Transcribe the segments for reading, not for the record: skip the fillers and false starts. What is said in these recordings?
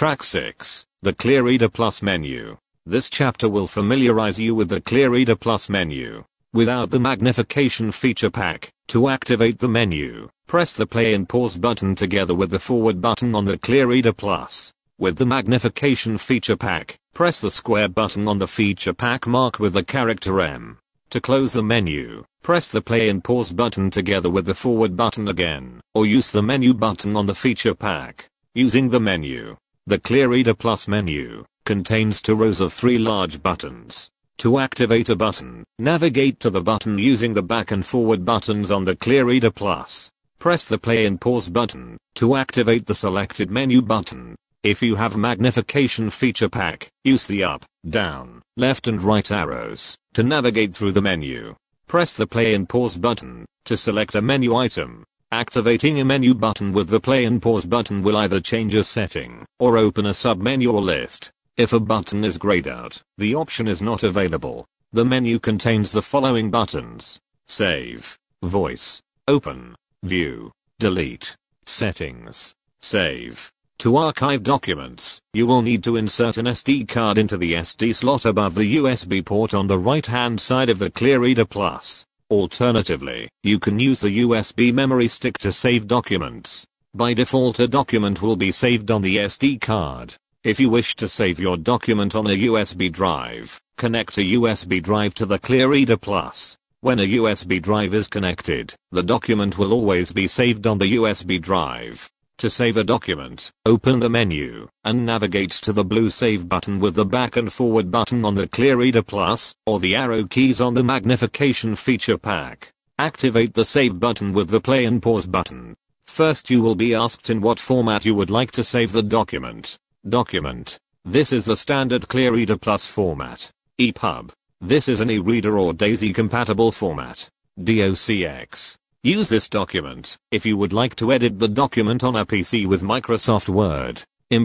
Track 6. The ClearReader Plus menu. This chapter will familiarize you with the ClearReader Plus menu. Without the magnification feature pack, to activate the menu, press the play and pause button together with the forward button on the ClearReader Plus. With the magnification feature pack, press the square button on the feature pack marked with the character M. To close the menu, press the play and pause button together with the forward button again, or use the menu button on the feature pack. Using the menu. The ClearReader Plus menu contains 2 rows of 3 large buttons. To activate a button, navigate to the button using the back and forward buttons on the ClearReader Plus. Press the play and pause button to activate the selected menu button. If you have magnification feature pack, use the up, down, left and right arrows to navigate through the menu. Press the play and pause button to select a menu item. Activating a menu button with the play and pause button will either change a setting or open a submenu or list. If a button is grayed out, the option is not available. The menu contains the following buttons: Save, Voice, Open, View, Delete, Settings, Save. To archive documents, you will need to insert an SD card into the SD slot above the USB port on the right-hand side of the ClearReader Plus. Alternatively, you can use the USB memory stick to save documents. By default, a document will be saved on the SD card. If you wish to save your document on a USB drive, connect a USB drive to the ClearReader Plus. When a USB drive is connected, the document will always be saved on the USB drive. To save a document, open the menu and navigate to the blue Save button with the back and forward button on the ClearReader Plus, or the arrow keys on the magnification feature pack. Activate the Save button with the play and pause button. First, you will be asked in what format you would like to save the document. Document. This is the standard ClearReader Plus format. EPUB. This is an e-reader or DAISY compatible format. DOCX. Use this document if you would like to edit the document on a PC with Microsoft Word.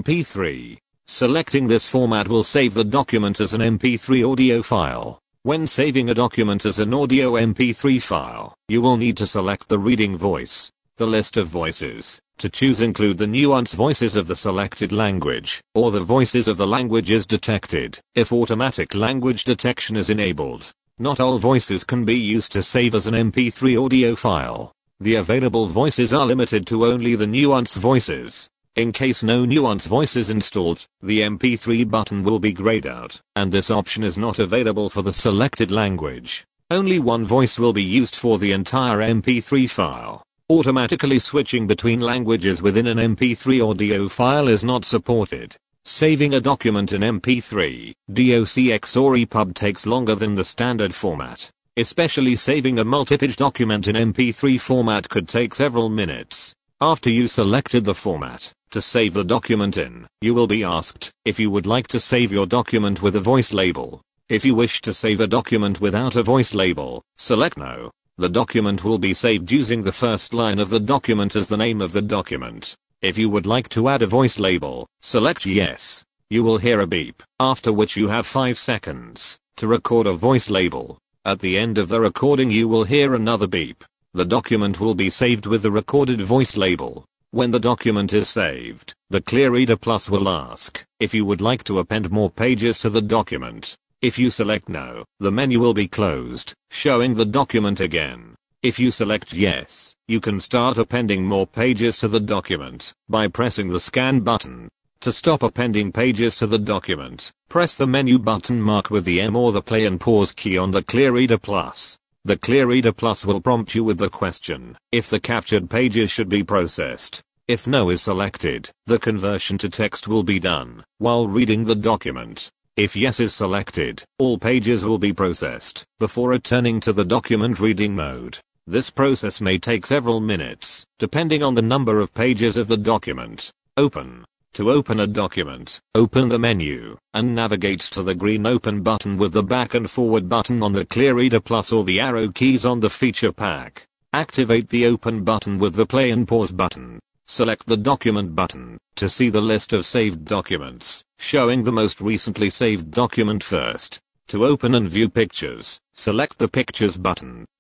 MP3. Selecting this format will save the document as an MP3 audio file. When saving a document as an audio MP3 file, you will need to select the reading voice. The list of voices to choose include the nuance voices of the selected language, or the voices of the languages detected, if automatic language detection is enabled. Not all voices can be used to save as an MP3 audio file. The available voices are limited to only the nuance voices. In case no nuance voice is installed, the MP3 button will be grayed out, and this option is not available for the selected language. Only one voice will be used for the entire MP3 file. Automatically switching between languages within an MP3 audio file is not supported. Saving a document in MP3, DOCX or EPUB takes longer than the standard format. Especially saving a multi-page document in MP3 format could take several minutes. After you selected the format to save the document in, you will be asked if you would like to save your document with a voice label. If you wish to save a document without a voice label, select No. The document will be saved using the first line of the document as the name of the document. If you would like to add a voice label, select Yes. You will hear a beep, after which you have 5 seconds to record a voice label. At the end of the recording you will hear another beep. The document will be saved with the recorded voice label. When the document is saved, the ClearReader Plus will ask if you would like to append more pages to the document. If you select No, the menu will be closed, showing the document again. If you select Yes, you can start appending more pages to the document by pressing the Scan button. To stop appending pages to the document, press the menu button marked with the M or the play and pause key on the ClearReader Plus. The ClearReader Plus will prompt you with the question if the captured pages should be processed. If No is selected, the conversion to text will be done while reading the document. If Yes is selected, all pages will be processed before returning to the document reading mode. This process may take several minutes, depending on the number of pages of the document. Open. To open a document, open the menu, and navigate to the green Open button with the back and forward button on the ClearReader Plus or the arrow keys on the feature pack. Activate the Open button with the play and pause button. Select the Document button to see the list of saved documents, showing the most recently saved document first. To open and view pictures, select the Pictures button.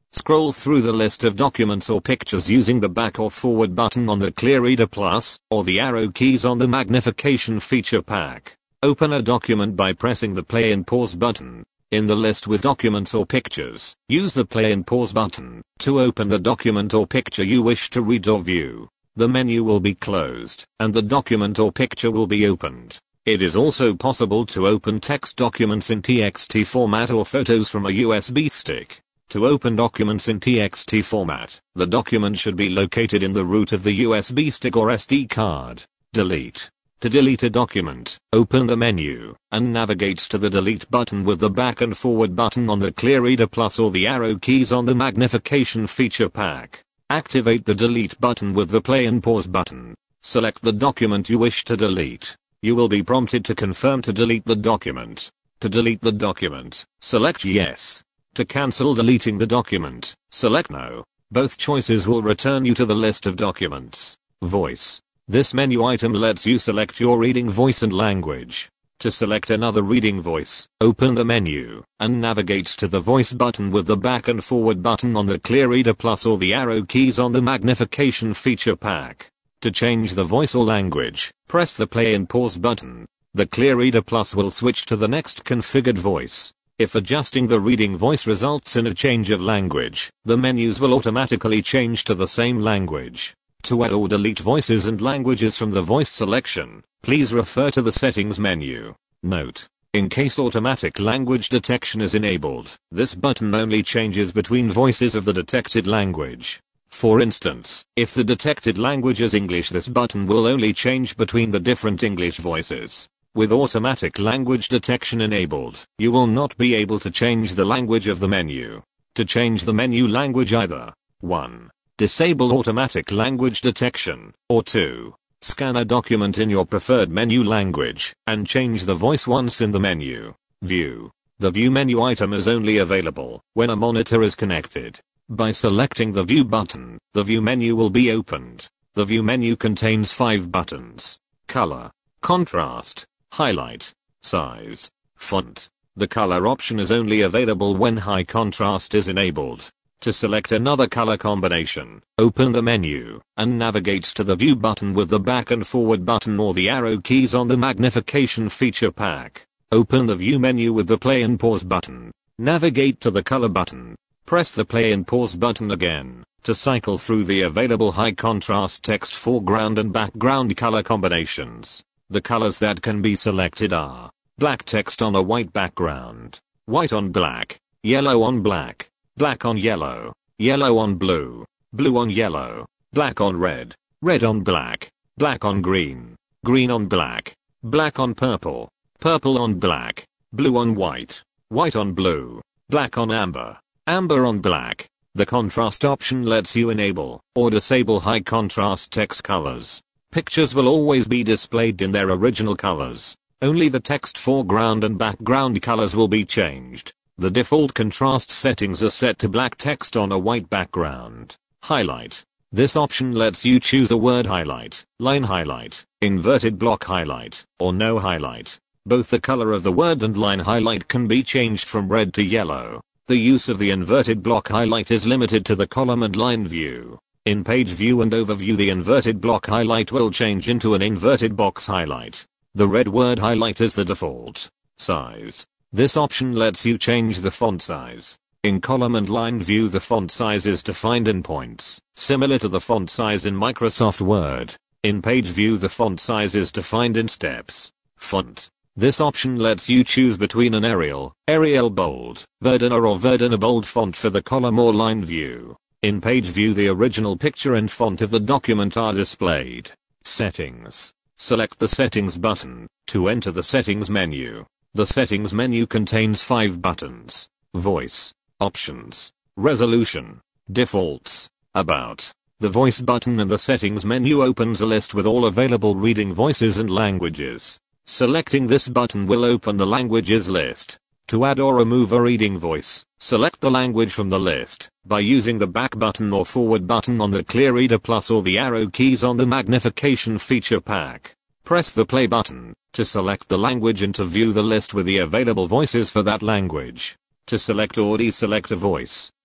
Scroll through the list of documents or pictures using the back or forward button on the ClearReader Plus, or the arrow keys on the magnification feature pack. Open a document by pressing the play and pause button. In the list with documents or pictures, use the play and pause button to open the document or picture you wish to read or view. The menu will be closed, and the document or picture will be opened. It is also possible to open text documents in TXT format or photos from a USB stick. To open documents in TXT format, the document should be located in the root of the USB stick or SD card. Delete. To delete a document, open the menu, and navigate to the delete button with the back and forward button on the ClearReader Plus or the arrow keys on the magnification feature pack. Activate the delete button with the play and pause button. Select the document you wish to delete. You will be prompted to confirm to delete the document. To delete the document, select yes. To cancel deleting the document, select no. Both choices will return you to the list of documents. Voice. This menu item lets you select your reading voice and language. To select another reading voice, open the menu, and navigate to the voice button with the back and forward button on the ClearReader Plus or the arrow keys on the magnification feature pack. To change the voice or language, press the play and pause button. The ClearReader Plus will switch to the next configured voice. If adjusting the reading voice results in a change of language, the menus will automatically change to the same language. To add or delete voices and languages from the voice selection, please refer to the settings menu. Note: in case automatic language detection is enabled, this button only changes between voices of the detected language. For instance, if the detected language is English, this button will only change between the different English voices. With automatic language detection enabled, you will not be able to change the language of the menu. To change the menu language, either 1. Disable automatic language detection, or 2. Scan a document in your preferred menu language, and change the voice once in the menu. View. The View menu item is only available when a monitor is connected. By selecting the View button, the View menu will be opened. The View menu contains 5 buttons: Color, Contrast, Highlight, Size, Font. The color option is only available when high contrast is enabled. To select another color combination, open the menu, and navigate to the View button with the back and forward button or the arrow keys on the magnification feature pack. Open the View menu with the play and pause button. Navigate to the color button. Press the play and pause button again to cycle through the available high contrast text foreground and background color combinations. The colors that can be selected are black text on a white background, white on black, yellow on black, black on yellow, yellow on blue, blue on yellow, black on red, red on black, black on green, green on black, black on purple, purple on black, blue on white, white on blue, black on amber, amber on black. The contrast option lets you enable or disable high contrast text colors. Pictures will always be displayed in their original colors. Only the text foreground and background colors will be changed. The default contrast settings are set to black text on a white background. Highlight. This option lets you choose a word highlight, line highlight, inverted block highlight, or no highlight. Both the color of the word and line highlight can be changed from red to yellow. The use of the inverted block highlight is limited to the column and line view. In page view and overview, the inverted block highlight will change into an inverted box highlight. The red word highlight is the default. Size. This option lets you change the font size. In column and line view, the font size is defined in points, similar to the font size in Microsoft Word. In page view, the font size is defined in steps. Font. This option lets you choose between an Arial bold, Verdana or Verdana bold font for the column or line view. In page view, the original picture and font of the document are displayed. Settings. Select the Settings button to enter the Settings menu. The Settings menu contains 5 buttons: Voice, Options, Resolution, Defaults, About. The Voice button in the Settings menu opens a list with all available reading voices and languages. Selecting this button will open the languages list. To add or remove a reading voice, select the language from the list by using the back button or forward button on the ClearReader Plus or the arrow keys on the magnification feature pack. Press the play button to select the language and to view the list with the available voices for that language. To select or deselect a voice,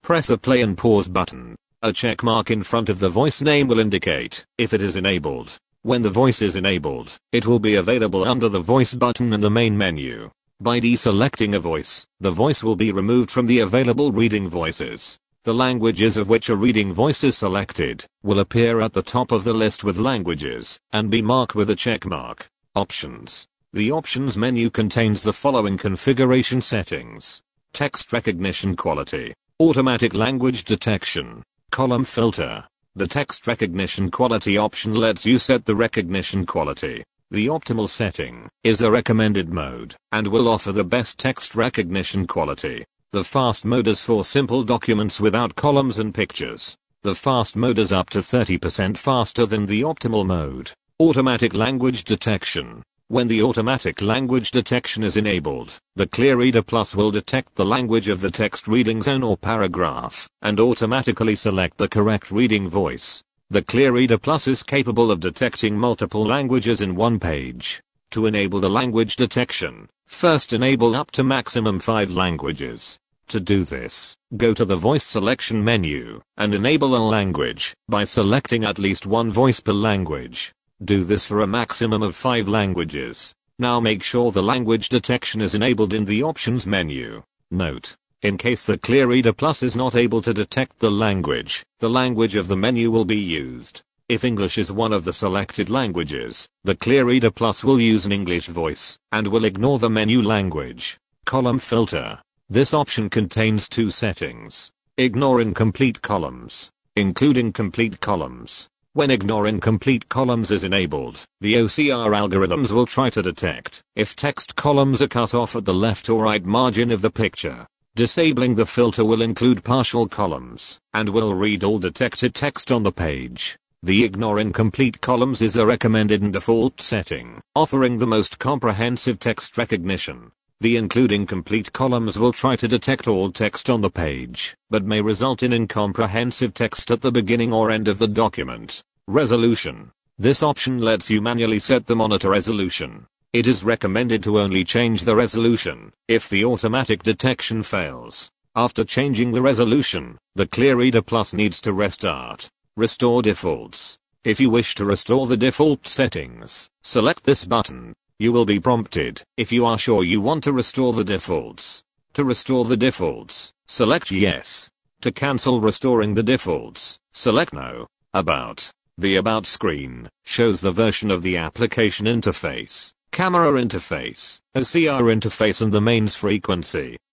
Press the play and pause button. A check mark in front of the voice name will indicate if it is enabled. When the voice is enabled, it will be available under the voice button in the main menu. By deselecting a voice, the voice will be removed from the available reading voices. The languages of which a reading voice is selected will appear at the top of the list with languages and be marked with a check mark. Options. The options menu contains the following configuration settings: text recognition quality, automatic language detection, column filter. The text recognition quality option lets you set the recognition quality. The optimal setting is a recommended mode and will offer the best text recognition quality. The fast mode is for simple documents without columns and pictures. The fast mode is up to 30% faster than the optimal mode. Automatic language detection. When the automatic language detection is enabled, the ClearReader Plus will detect the language of the text reading zone or paragraph and automatically select the correct reading voice. The ClearReader Plus is capable of detecting multiple languages in one page. To enable the language detection, first enable up to maximum 5 languages. To do this, go to the voice selection menu and enable a language by selecting at least one voice per language. Do this for a maximum of 5 languages. Now make sure the language detection is enabled in the options menu. Note: in case the ClearReader Plus is not able to detect the language of the menu will be used. If English is one of the selected languages, the ClearReader Plus will use an English voice and will ignore the menu language. Column filter. This option contains 2 settings: ignore incomplete columns, including complete columns. When ignore incomplete columns is enabled, the OCR algorithms will try to detect if text columns are cut off at the left or right margin of the picture. Disabling the filter will include partial columns and will read all detected text on the page. The ignore incomplete columns is a recommended and default setting, offering the most comprehensive text recognition. The including complete columns will try to detect all text on the page, but may result in incomprehensive text at the beginning or end of the document. Resolution. This option lets you manually set the monitor resolution. It is recommended to only change the resolution if the automatic detection fails. After changing the resolution, the ClearReader Plus needs to restart. Restore defaults. If you wish to restore the default settings, select this button. You will be prompted if you are sure you want to restore the defaults. To restore the defaults, select yes. To cancel restoring the defaults, select no. About. The About screen shows the version of the application interface, camera interface, OCR interface and the mains frequency.